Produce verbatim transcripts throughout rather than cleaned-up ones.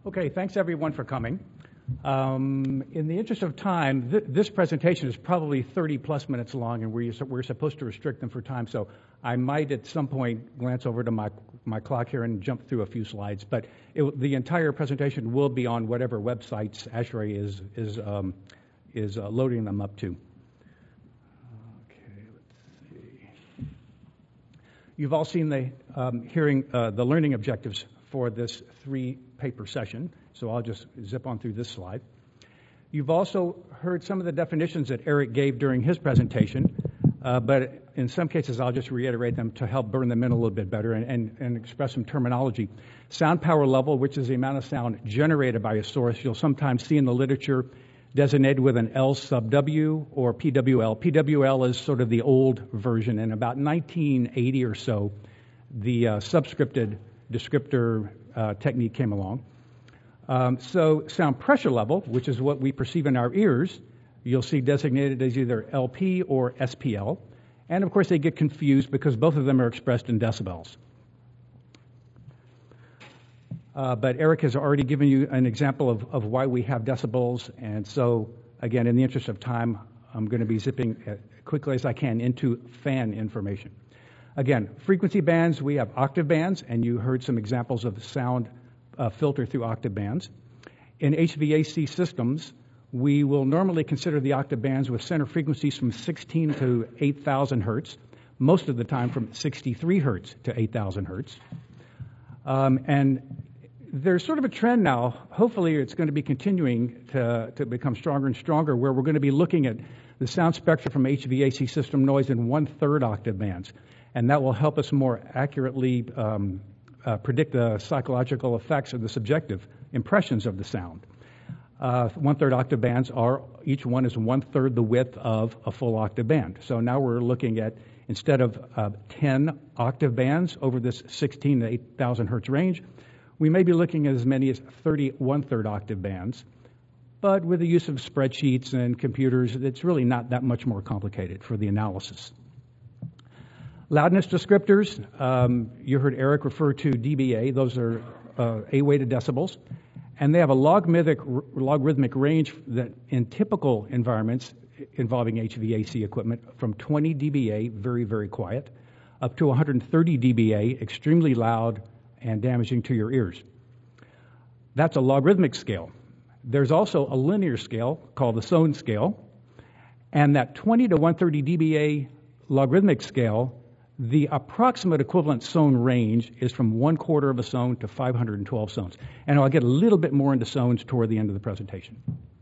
Okay, thanks everyone for coming. Um, in the interest of time, th- this presentation is probably thirty plus minutes long, and we're, we're supposed to restrict them for time, so I might at some point glance over to my, my clock here and jump through a few slides, but it, the entire presentation will be on whatever websites ASHRAE is, is, um, is uh, loading them up to. Okay, let's see. You've all seen the um, hearing, uh, the learning objectives for this three-paper session, so I'll just zip on through this slide. You've also heard some of the definitions that Eric gave during his presentation, uh, but in some cases I'll just reiterate them to help burn them in a little bit better and, and, and express some terminology. Sound power level, which is the amount of sound generated by a source, you'll sometimes see in the literature designated with an L sub W or P W L. P W L is sort of the old version, and about nineteen eighty or so, the uh, subscripted descriptor uh, technique came along. Um, so sound pressure level, which is what we perceive in our ears, you'll see designated as either L P or S P L. And of course they get confused because both of them are expressed in decibels. Uh, but Eric has already given you an example of, of why we have decibels. And so again, in the interest of time, I'm going to be zipping as quickly as I can into fan information. Again, frequency bands, we have octave bands, and you heard some examples of sound uh, filter through octave bands. In H V A C systems, we will normally consider the octave bands with center frequencies from sixteen to eight thousand hertz, most of the time from sixty-three hertz to eight thousand hertz. Um, and there's sort of a trend now, hopefully it's going to be continuing to, to become stronger and stronger, where we're going to be looking at the sound spectrum from H V A C system noise in one-third octave bands. And that will help us more accurately um, uh, predict the psychological effects of the subjective impressions of the sound. Uh, one-third octave bands are, each one is one-third the width of a full octave band. So now we're looking at, instead of uh, ten octave bands over this sixteen to eight thousand hertz range, we may be looking at as many as thirty one-third octave bands. But with the use of spreadsheets and computers, it's really not that much more complicated for the analysis. Loudness descriptors, um, you heard Eric refer to D B A. Those are uh, A-weighted decibels. And they have a logarithmic, logarithmic range that in typical environments involving H V A C equipment from twenty D B A, very, very quiet, up to one hundred thirty D B A, extremely loud and damaging to your ears. That's a logarithmic scale. There's also a linear scale called the Sohn scale. And that twenty to one hundred thirty D B A logarithmic scale, the approximate equivalent Sohn range is from one quarter of a Sohn to five hundred twelve Sohns. And I'll get a little bit more into Sohns toward the end of the presentation.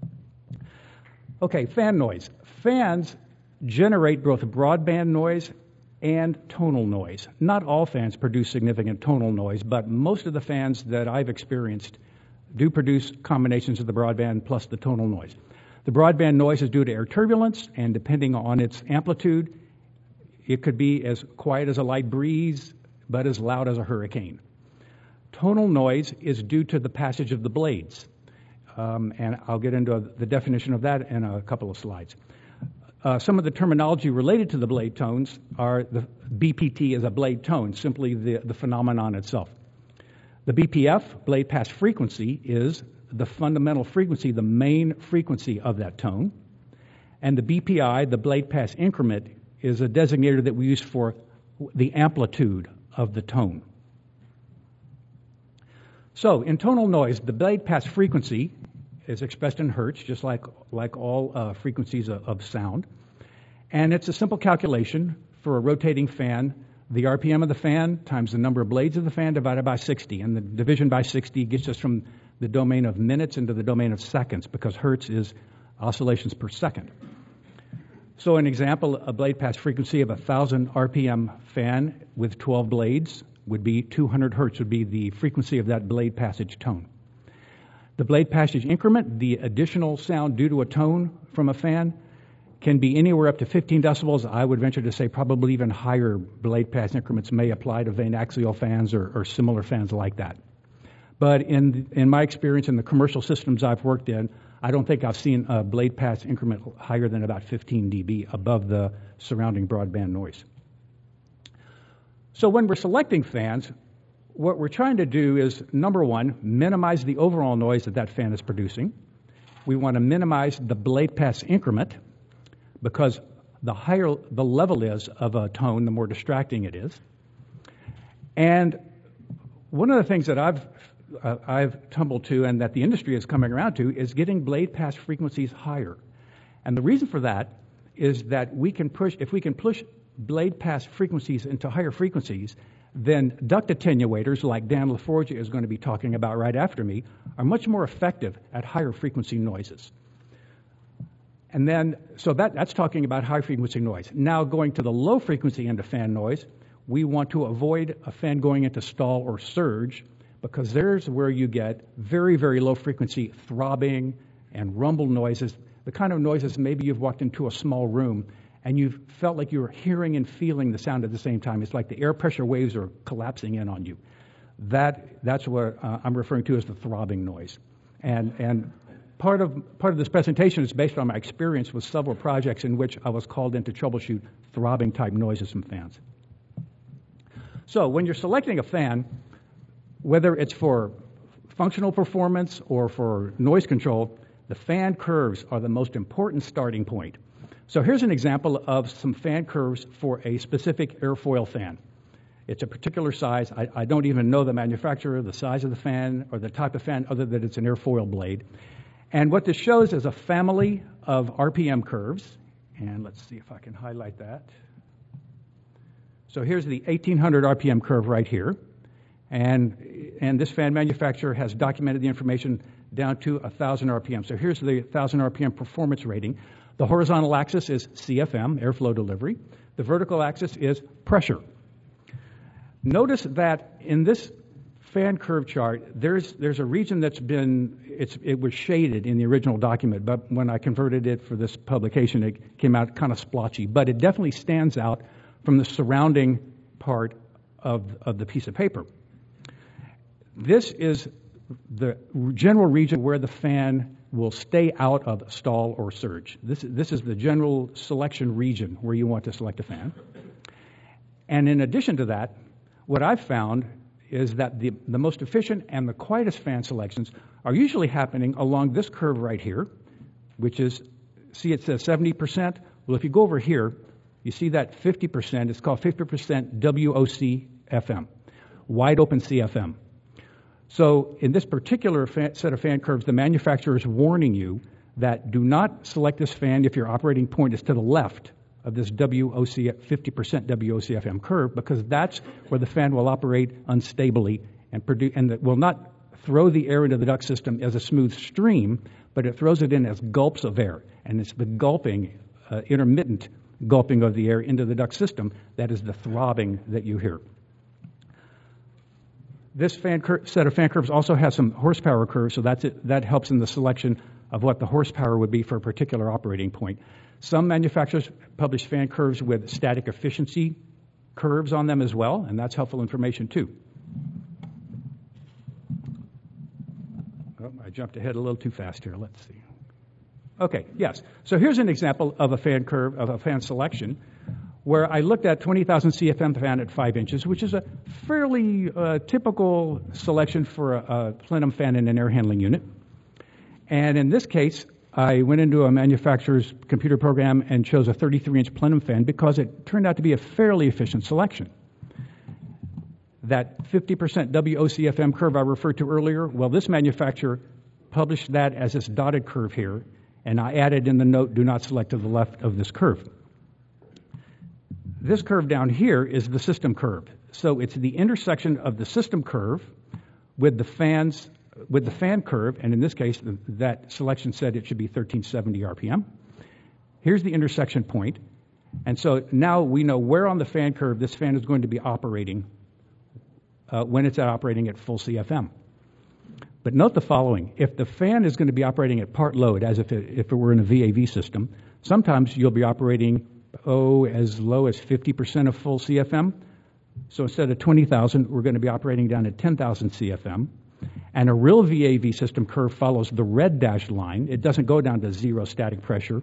Okay, fan noise. Fans generate both broadband noise and tonal noise. Not all fans produce significant tonal noise, but most of the fans that I've experienced do produce combinations of the broadband plus the tonal noise. The broadband noise is due to air turbulence, and depending on its amplitude, it could be as quiet as a light breeze, but as loud as a hurricane. Tonal noise is due to the passage of the blades, um, and I'll get into the definition of that in a couple of slides. Uh, some of the terminology related to the blade tones are the B P T is a blade tone, simply the, the phenomenon itself. The B P F, blade pass frequency, is the fundamental frequency, the main frequency of that tone. And the B P I, the blade pass increment, is a designator that we use for the amplitude of the tone. So in tonal noise, the blade pass frequency is expressed in hertz, just like, like all uh, frequencies of, of sound. And it's a simple calculation for a rotating fan, the R P M of the fan times the number of blades of the fan divided by sixty. And the division by sixty gets us from the domain of minutes into the domain of seconds, because hertz is oscillations per second. So an example, a blade pass frequency of one thousand R P M fan with twelve blades would be two hundred hertz, would be the frequency of that blade passage tone. The blade passage increment, the additional sound due to a tone from a fan, can be anywhere up to fifteen decibels. I would venture to say probably even higher blade pass increments may apply to vane axial fans or, or similar fans like that. But in, in my experience in the commercial systems I've worked in, I don't think I've seen a blade pass increment higher than about fifteen D B above the surrounding broadband noise. So when we're selecting fans, what we're trying to do is, number one, minimize the overall noise that that fan is producing. We want to minimize the blade pass increment, because the higher the level is of a tone, the more distracting it is. And one of the things that I've uh, I've tumbled to, and that the industry is coming around to, is getting blade pass frequencies higher. And the reason for that is that we can push, if we can push blade pass frequencies into higher frequencies, then duct attenuators, like Dan LaForgia is going to be talking about right after me, are much more effective at higher frequency noises. And then, so that, that's talking about high frequency noise. Now going to the low frequency end of fan noise, we want to avoid a fan going into stall or surge, because there's where you get very, very low frequency throbbing and rumble noises, the kind of noises maybe you've walked into a small room and you've felt like you were hearing and feeling the sound at the same time. It's like the air pressure waves are collapsing in on you. That, that's what uh, I'm referring to as the throbbing noise. And, and part of, part of this presentation is based on my experience with several projects in which I was called in to troubleshoot throbbing type noises from fans. So when you're selecting a fan, whether it's for functional performance or for noise control, the fan curves are the most important starting point. So here's an example of some fan curves for a specific airfoil fan. It's a particular size. I, I don't even know the manufacturer, the size of the fan, or the type of fan, other than it's an airfoil blade. And what this shows is a family of R P M curves. And let's see if I can highlight that. So here's the eighteen hundred R P M curve right here. And, and this fan manufacturer has documented the information down to one thousand R P M. So here's the one thousand R P M performance rating. The horizontal axis is C F M, airflow delivery. The vertical axis is pressure. Notice that in this fan curve chart, there's there's a region that's been, it's, it was shaded in the original document, but when I converted it for this publication, it came out kind of splotchy. But it definitely stands out from the surrounding part of, of the piece of paper. This is the general region where the fan will stay out of stall or surge. This, this is the general selection region where you want to select a fan. And in addition to that, what I've found is that the, the most efficient and the quietest fan selections are usually happening along this curve right here, which is, see it says seventy percent? Well, if you go over here, you see that fifty percent, it's called fifty percent W O C F M, wide open C F M. So in this particular fan, set of fan curves, the manufacturer is warning you that do not select this fan if your operating point is to the left of this W O C fifty percent W O C F M curve, because that's where the fan will operate unstably and produce, and it will not throw the air into the duct system as a smooth stream, but it throws it in as gulps of air. And it's the gulping, uh, intermittent gulping of the air into the duct system that is the throbbing that you hear. This fan cur- set of fan curves also has some horsepower curves, so that's it, that helps in the selection of what the horsepower would be for a particular operating point. Some manufacturers publish fan curves with static efficiency curves on them as well, and that's helpful information too. Oh, I jumped ahead a little too fast here. Let's see. Okay, yes. So here's an example of a fan curve, of a fan selection, where I looked at twenty thousand C F M fan at five inches, which is a fairly uh, typical selection for a, a plenum fan in an air handling unit. And in this case, I went into a manufacturer's computer program and chose a thirty-three inch plenum fan because it turned out to be a fairly efficient selection. That fifty percent W O C F M curve I referred to earlier, well, this manufacturer published that as this dotted curve here, and I added in the note, do not select to the left of this curve. This curve down here is the system curve. So it's the intersection of the system curve with the fans, with the fan curve, and in this case, the, that selection said it should be thirteen seventy R P M. Here's the intersection point, and so now we know where on the fan curve this fan is going to be operating uh, when it's operating at full C F M. But note the following: if the fan is going to be operating at part load, as if it, if it were in a V A V system, sometimes you'll be operating oh as low as fifty percent of full C F M. So instead of twenty thousand, we're going to be operating down at ten thousand C F M. And a real V A V system curve follows the red dashed line. It doesn't go down to zero static pressure.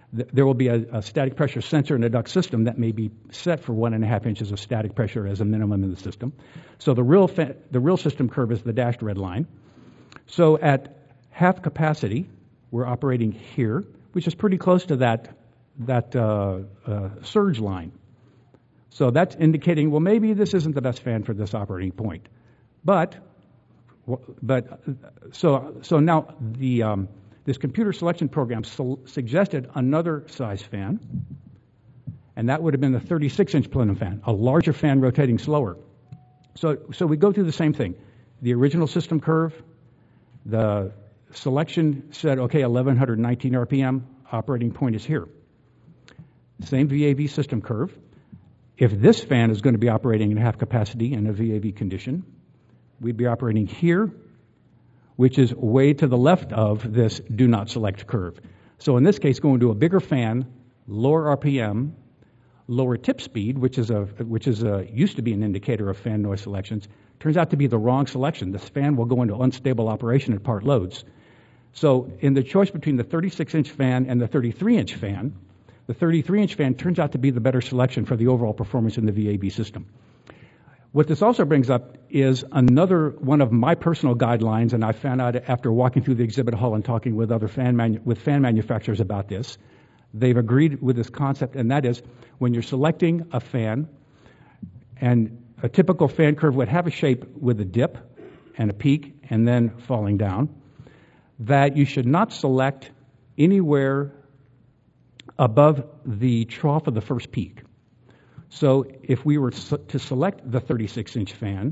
th- there will be a, a static pressure sensor in a duct system that may be set for one and a half inches of static pressure as a minimum in the system. So the real fa- the real system curve is the dashed red line. So at half capacity, we're operating here, which is pretty close to that that uh, uh, surge line. So that's indicating, well, maybe this isn't the best fan for this operating point. But, but so so now the um, this computer selection program su- suggested another size fan, and that would have been the thirty-six inch plenum fan, a larger fan rotating slower. So so we go through the same thing. The original system curve, the selection said, okay, eleven nineteen R P M, operating point is here. Same V A V system curve. If this fan is going to be operating in half capacity in a V A V condition, we'd be operating here, which is way to the left of this do not select curve. So in this case, going to a bigger fan, lower R P M, lower tip speed, which is a which is a used to be an indicator of fan noise selections, turns out to be the wrong selection. This fan will go into unstable operation at part loads. So in the choice between the thirty-six inch fan and the thirty-three inch fan, the thirty-three inch fan turns out to be the better selection for the overall performance in the V A V system. What this also brings up is another one of my personal guidelines, and I found out after walking through the exhibit hall and talking with other fan manu- with fan manufacturers about this. They've agreed with this concept, and that is when you're selecting a fan, and a typical fan curve would have a shape with a dip and a peak and then falling down, that you should not select anywhere above the trough of the first peak. So if we were to select the thirty-six inch fan,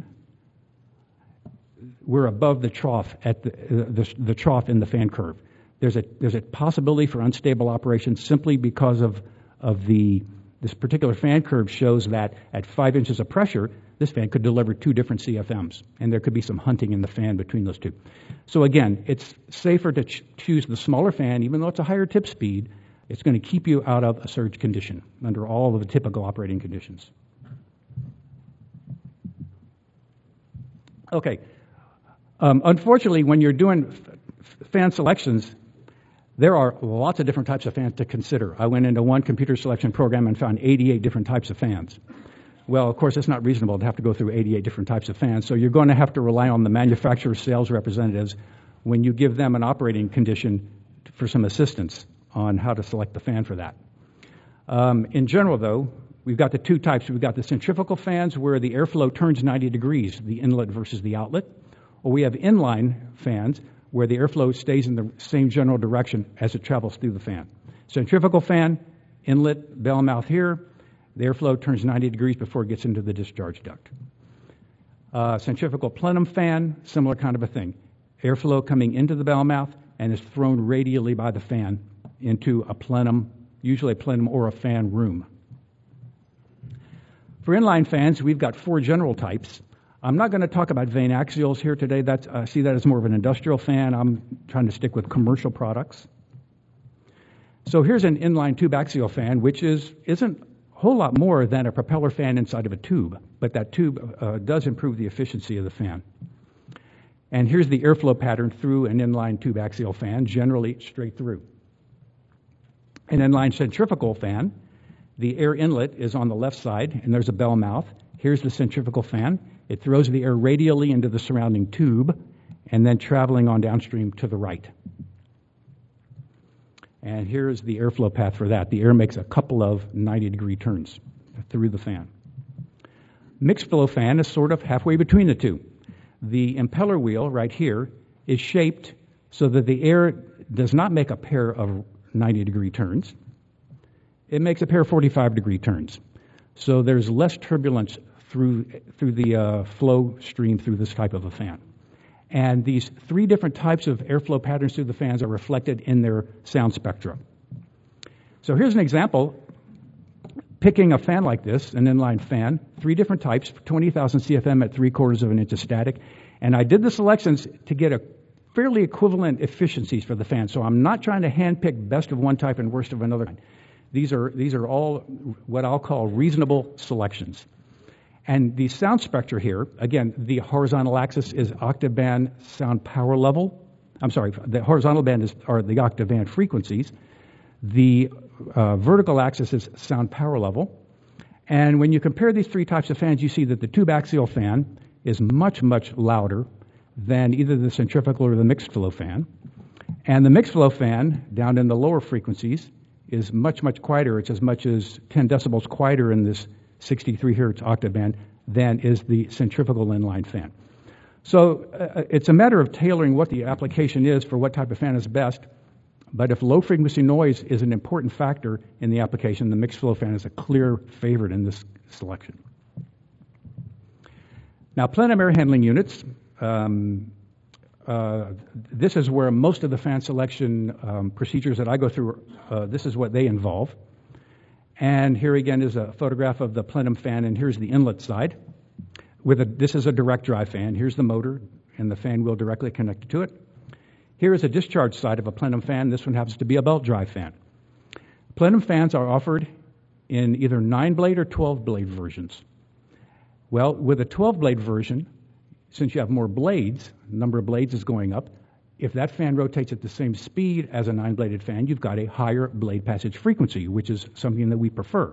we're above the trough at the, the, the trough in the fan curve. There's a there's a possibility for unstable operation simply because of of the this particular fan curve shows that at five inches of pressure, this fan could deliver two different C F Ms, and there could be some hunting in the fan between those two. So again, it's safer to ch- choose the smaller fan, even though it's a higher tip speed. It's going to keep you out of a surge condition under all of the typical operating conditions. Okay. Um, unfortunately, when you're doing f- fan selections, there are lots of different types of fans to consider. I went into one computer selection program and found eighty-eight different types of fans. Well, of course, it's not reasonable to have to go through eighty-eight different types of fans, so you're going to have to rely on the manufacturer's sales representatives when you give them an operating condition for some assistance on how to select the fan for that. Um, in general, though, we've got the two types. We've got the centrifugal fans where the airflow turns ninety degrees, the inlet versus the outlet, or we have inline fans where the airflow stays in the same general direction as it travels through the fan. Centrifugal fan, inlet, bell mouth here, the airflow turns ninety degrees before it gets into the discharge duct. Uh, centrifugal plenum fan, similar kind of a thing. Airflow coming into the bell mouth and is thrown radially by the fan into a plenum, usually a plenum or a fan room. For inline fans, we've got four general types. I'm not going to talk about vane axials here today. That's, I see that as more of an industrial fan. I'm trying to stick with commercial products. So here's an inline tube axial fan, which is, isn't a whole lot more than a propeller fan inside of a tube, but that tube uh, does improve the efficiency of the fan. And here's the airflow pattern through an inline tube axial fan, generally straight through. An inline centrifugal fan, the air inlet is on the left side, and there's a bell mouth. Here's the centrifugal fan. It throws the air radially into the surrounding tube, and then traveling on downstream to the right. And here's the airflow path for that. The air makes a couple of ninety-degree turns through the fan. Mixed flow fan is sort of halfway between the two. The impeller wheel right here is shaped so that the air does not make a pair of ninety-degree turns. It makes a pair of forty-five degree turns. So there's less turbulence through through the uh, flow stream through this type of a fan. And these three different types of airflow patterns through the fans are reflected in their sound spectra. So here's an example. Picking a fan like this, an inline fan, three different types, twenty thousand C F M at three quarters of an inch of static. And I did the selections to get a fairly equivalent efficiencies for the fan. So I'm not trying to handpick best of one type and worst of another. These are these are all what I'll call reasonable selections. And the sound spectra here, again, the horizontal axis is octave band sound power level. I'm sorry, the horizontal band is are the octave band frequencies. The uh, vertical axis is sound power level. And when you compare these three types of fans, you see that the tube axial fan is much, much louder than either the centrifugal or the mixed flow fan. And the mixed flow fan, down in the lower frequencies, is much, much quieter. It's as much as ten decibels quieter in this sixty-three hertz octave band than is the centrifugal inline fan. So uh, it's a matter of tailoring what the application is for what type of fan is best. But if low frequency noise is an important factor in the application, the mixed flow fan is a clear favorite in this selection. Now, plenum air handling units. Um, uh, this is where most of the fan selection um, procedures that I go through, uh, this is what they involve. And here again is a photograph of the plenum fan, and here's the inlet side. With a, this is a direct drive fan. Here's the motor, and the fan wheel directly connected to it. Here is a discharge side of a plenum fan. This one happens to be a belt drive fan. Plenum fans are offered in either nine blade or twelve blade versions. Well, with a twelve blade version, since you have more blades, the number of blades is going up. If that fan rotates at the same speed as a nine bladed fan, you've got a higher blade passage frequency, which is something that we prefer.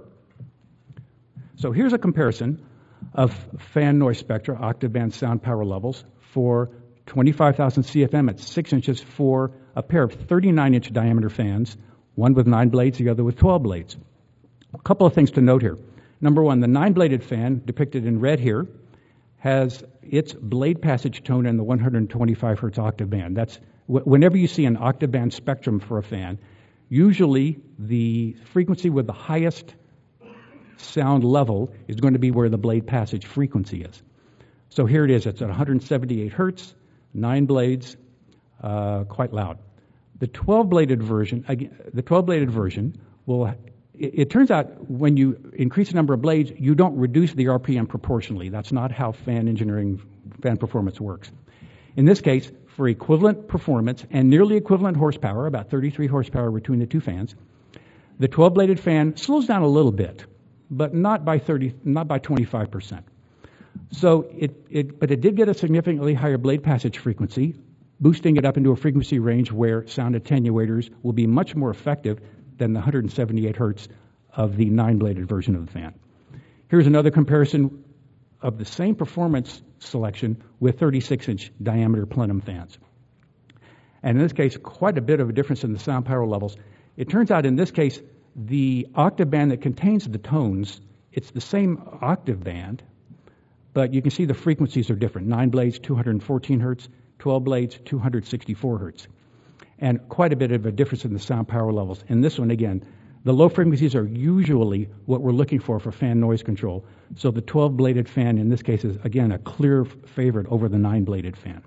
So here's a comparison of fan noise spectra, octave band sound power levels for twenty-five thousand C F M at six inches for a pair of thirty-nine inch diameter fans, one with nine blades, the other with twelve blades. A couple of things to note here. Number one, the nine bladed fan, depicted in red here, has its blade passage tone in the one hundred twenty-five hertz octave band. That's whenever you see an octave band spectrum for a fan, usually the frequency with the highest sound level is going to be where the blade passage frequency is. So here it is. It's at one hundred seventy-eight hertz, nine blades, uh, quite loud. The twelve bladed version, again, the twelve bladed version will. It, it turns out when you increase the number of blades, you don't reduce the R P M proportionally. That's not how fan engineering, fan performance works. In this case, for equivalent performance and nearly equivalent horsepower, about thirty-three horsepower between the two fans, the twelve bladed fan slows down a little bit, but not by thirty, not by twenty-five percent. So it, it, but it did get a significantly higher blade passage frequency, boosting it up into a frequency range where sound attenuators will be much more effective than the one hundred seventy-eight hertz of the nine-bladed version of the fan. Here's another comparison of the same performance selection with thirty-six inch diameter plenum fans. And in this case, quite a bit of a difference in the sound power levels. It turns out in this case, the octave band that contains the tones, it's the same octave band, but you can see the frequencies are different. Nine blades, two hundred fourteen hertz, twelve blades, two hundred sixty-four hertz. And quite a bit of a difference in the sound power levels. And this one, again, the low frequencies are usually what we're looking for for fan noise control. So the twelve bladed fan in this case is, again, a clear favorite over the nine bladed fan.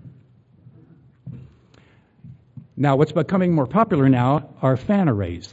Now, what's becoming more popular now are fan arrays.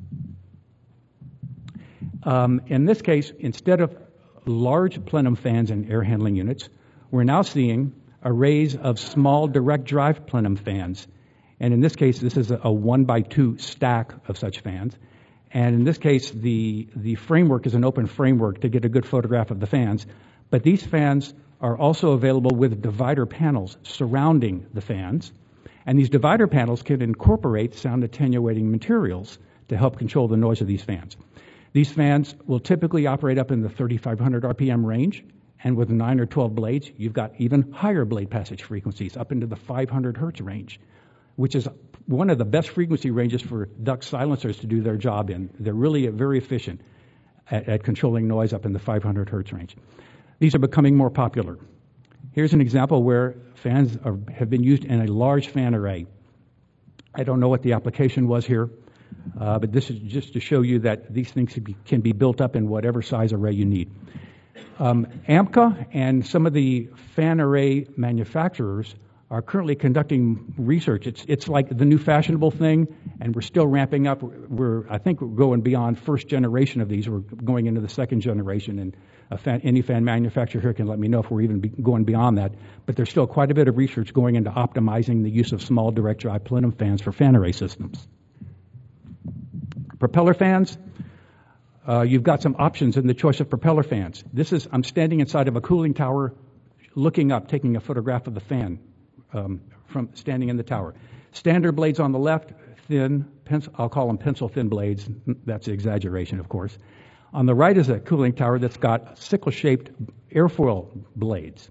Um, in this case, instead of large plenum fans and air handling units, we're now seeing arrays of small direct drive plenum fans. And in this case, this is a, a one by two stack of such fans. And in this case, the, the framework is an open framework to get a good photograph of the fans. But these fans are also available with divider panels surrounding the fans. And these divider panels can incorporate sound attenuating materials to help control the noise of these fans. These fans will typically operate up in the thirty-five hundred R P M range, and with nine or twelve blades, you've got even higher blade passage frequencies up into the five hundred hertz range, which is one of the best frequency ranges for duct silencers to do their job in. They're really very efficient at, at controlling noise up in the five hundred hertz range. These are becoming more popular. Here's an example where fans are, have been used in a large fan array. I don't know what the application was here. Uh, but this is just to show you that these things can be, can be built up in whatever size array you need. Um, AMCA and some of the fan array manufacturers are currently conducting research. It's it's like the new fashionable thing, and we're still ramping up. We're I think we're going beyond first generation of these. We're going into the second generation, and a fan, any fan manufacturer here can let me know if we're even be going beyond that. But there's still quite a bit of research going into optimizing the use of small direct drive plenum fans for fan array systems. Propeller fans, uh, you've got some options in the choice of propeller fans. This is, I'm standing inside of a cooling tower, looking up, taking a photograph of the fan um, from standing in the tower. Standard blades on the left, thin, pencil, I'll call them pencil-thin blades. That's an exaggeration, of course. On the right is a cooling tower that's got sickle-shaped airfoil blades.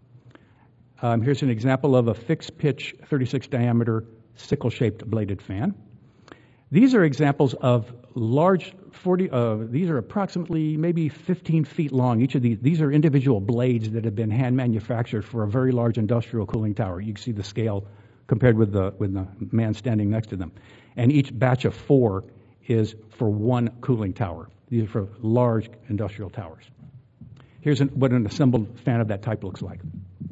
Um, here's an example of a fixed-pitch, thirty-six diameter, sickle-shaped bladed fan. These are examples of large forty. Uh, these are approximately maybe fifteen feet long. Each of these, these are individual blades that have been hand manufactured for a very large industrial cooling tower. You can see the scale compared with the with the man standing next to them. And each batch of four is for one cooling tower. These are for large industrial towers. Here's an, what an assembled fan of that type looks like.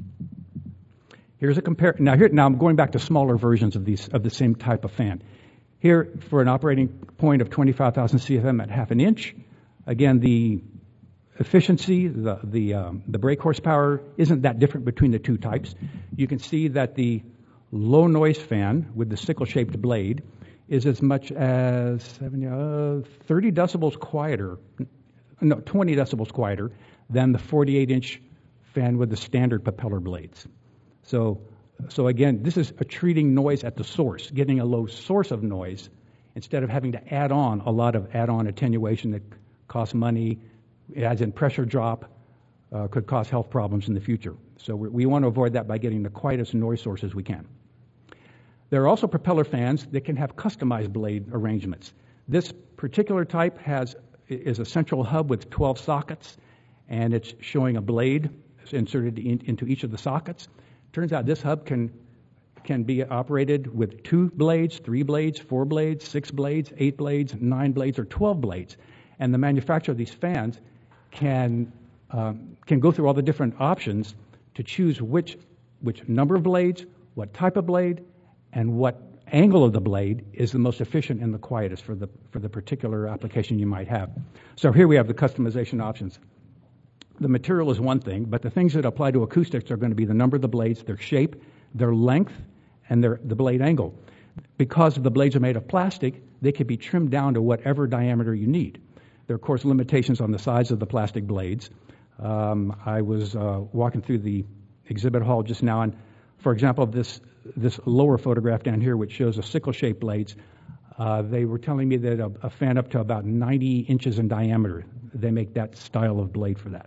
Here's a compare. Now here, now I'm going back to smaller versions of these of the same type of fan. Here, for an operating point of twenty-five thousand C F M at half an inch, again the efficiency, the the um, the brake horsepower isn't that different between the two types. You can see that the low noise fan with the sickle-shaped blade is as much as seventy, uh, thirty decibels quieter, no, twenty decibels quieter than the forty-eight inch fan with the standard propeller blades. So, so again, this is a treating noise at the source, getting a low source of noise instead of having to add on a lot of add-on attenuation that costs money, it adds in pressure drop, uh, could cause health problems in the future. So we, we want to avoid that by getting the quietest noise sources we can. There are also propeller fans that can have customized blade arrangements. This particular type has is a central hub with twelve sockets, and it's showing a blade inserted in, into each of the sockets. Turns out this hub can can be operated with two blades, three blades, four blades, six blades, eight blades, nine blades, or twelve blades. And the manufacturer of these fans can um, can go through all the different options to choose which which number of blades, what type of blade, and what angle of the blade is the most efficient and the quietest for the for the particular application you might have. So here we have the customization options. The material is one thing, but the things that apply to acoustics are going to be the number of the blades, their shape, their length, and their the blade angle. Because the blades are made of plastic, they can be trimmed down to whatever diameter you need. There are, of course, limitations on the size of the plastic blades. Um, I was uh, walking through the exhibit hall just now, and for example, this this lower photograph down here, which shows a sickle-shaped blades, uh, they were telling me that a, a fan up to about ninety inches in diameter, they make that style of blade for that.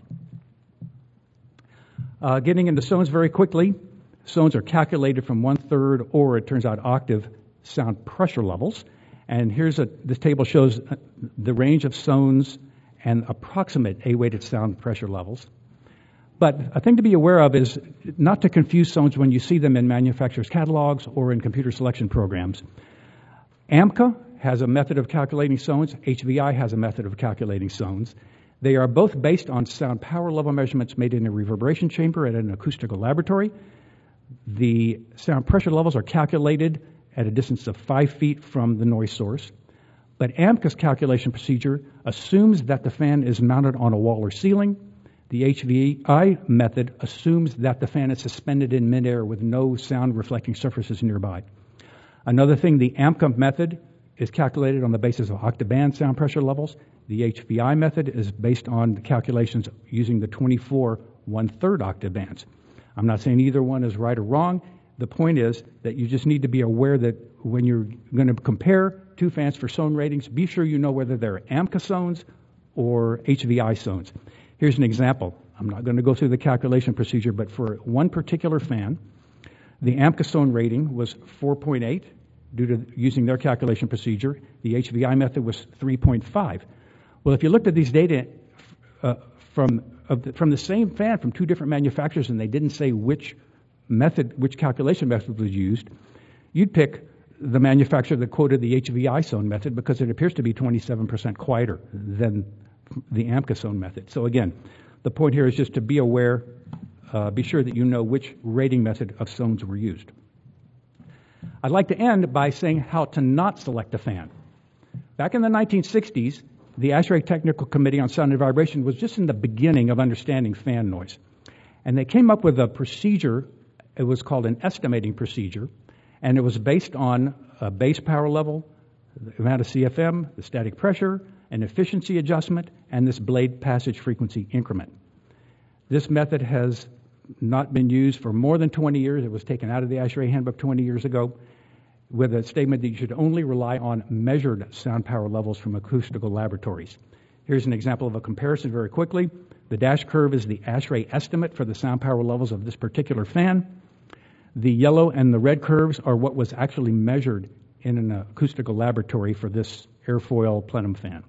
Uh, getting into sones very quickly, sones are calculated from one-third, or it turns out octave, sound pressure levels. And here's a, this table shows the range of sones and approximate A-weighted sound pressure levels. But a thing to be aware of is not to confuse sones when you see them in manufacturers' catalogs or in computer selection programs. AMCA has a method of calculating sones. H V I has a method of calculating sones. They are both based on sound power level measurements made in a reverberation chamber at an acoustical laboratory. The sound pressure levels are calculated at a distance of five feet from the noise source. But AMCA's calculation procedure assumes that the fan is mounted on a wall or ceiling. The H V I method assumes that the fan is suspended in midair with no sound reflecting surfaces nearby. Another thing, the AMCA method is calculated on the basis of octave-band sound pressure levels. The H V I method is based on the calculations using the twenty-four one-third octave bands. I'm not saying either one is right or wrong. The point is that you just need to be aware that when you're going to compare two fans for zone ratings, be sure you know whether they're AMCA zones or H V I zones. Here's an example. I'm not going to go through the calculation procedure, but for one particular fan, the AMCA zone rating was four point eight due to using their calculation procedure. The H V I method was three point five. Well, if you looked at these data uh, from of the, from the same fan from two different manufacturers and they didn't say which method, which calculation method was used, you'd pick the manufacturer that quoted the H V I zone method because it appears to be twenty-seven percent quieter than the AMCA zone method. So again, the point here is just to be aware, uh, be sure that you know which rating method of zones were used. I'd like to end by saying how to not select a fan. Back in the nineteen sixties, the ASHRAE Technical Committee on Sound and Vibration was just in the beginning of understanding fan noise. And they came up with a procedure, it was called an estimating procedure, and it was based on a base power level, the amount of C F M, the static pressure, an efficiency adjustment, and this blade passage frequency increment. This method has not been used for more than twenty years. It was taken out of the ASHRAE handbook twenty years ago. with a statement that you should only rely on measured sound power levels from acoustical laboratories. Here's an example of a comparison very quickly. The dash curve is the ASHRAE estimate for the sound power levels of this particular fan. The yellow and the red curves are what was actually measured in an acoustical laboratory for this airfoil plenum fan.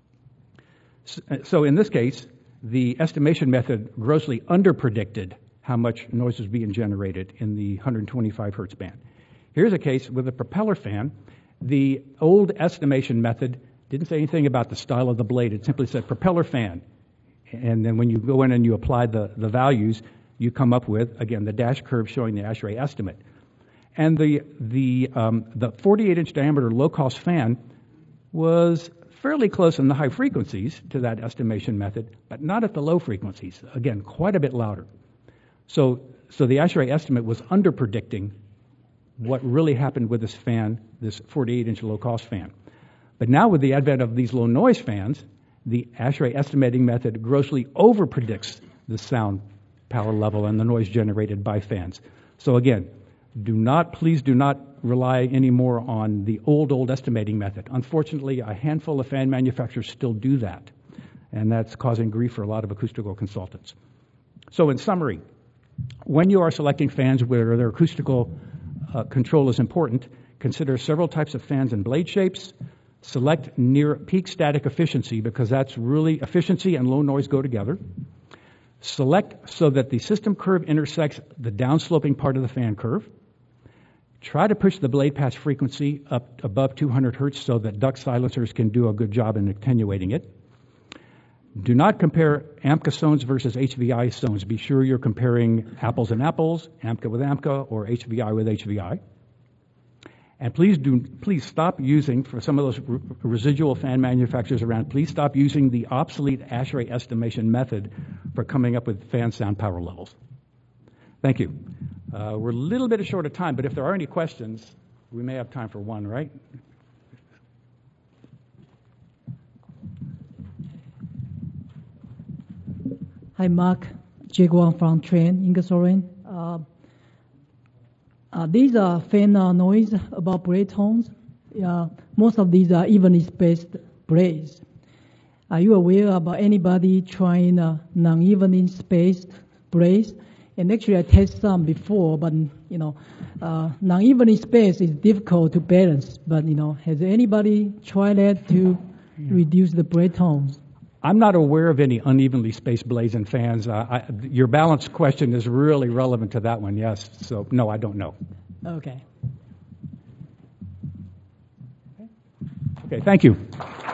So in this case, the estimation method grossly underpredicted how much noise was being generated in the one hundred twenty-five hertz band. Here's a case with a propeller fan. The old estimation method didn't say anything about the style of the blade. It simply said propeller fan. And then when you go in and you apply the, the values, you come up with, again, the dash curve showing the ASHRAE estimate. And the, the, um, the forty-eight inch diameter low-cost fan was fairly close in the high frequencies to that estimation method, but not at the low frequencies. Again, quite a bit louder. So, so the ASHRAE estimate was underpredicting what really happened with this fan, this forty-eight inch low-cost fan. But now with the advent of these low-noise fans, the ASHRAE estimating method grossly overpredicts the sound power level and the noise generated by fans. So again, do not, please do not rely anymore on the old, old estimating method. Unfortunately, a handful of fan manufacturers still do that, and that's causing grief for a lot of acoustical consultants. So in summary, when you are selecting fans where their acoustical Uh, control is important, consider several types of fans and blade shapes. Select near peak static efficiency because that's really efficiency and low noise go together. Select so that the system curve intersects the downsloping part of the fan curve. Try to push the blade pass frequency up above two hundred hertz so that duct silencers can do a good job in attenuating it. Do not compare AMCA zones versus H V I zones. Be sure you're comparing apples and apples, AMCA with AMCA, or H V I with H V I. And please do, please stop using, for some of those r- residual fan manufacturers around, please stop using the obsolete ASHRAE estimation method for coming up with fan sound power levels. Thank you. Uh, we're a little bit short of time, but if there are any questions, we may have time for one, right? Hi, Mark. Jake Wang from Trend, Ingersoll. Uh, uh, these are fan uh, noise about blade tones. Uh, most of these are evenly spaced blades. Are you aware about anybody trying uh, non-evenly spaced blades? And actually, I tested some before, but you know, uh, non-evenly spaced is difficult to balance. But you know, has anybody tried that to yeah. reduce the blade tones? I'm not aware of any unevenly spaced blades and fans. Uh, I, your balance question is really relevant to that one, yes. So, no, I don't know. Okay. Okay, thank you.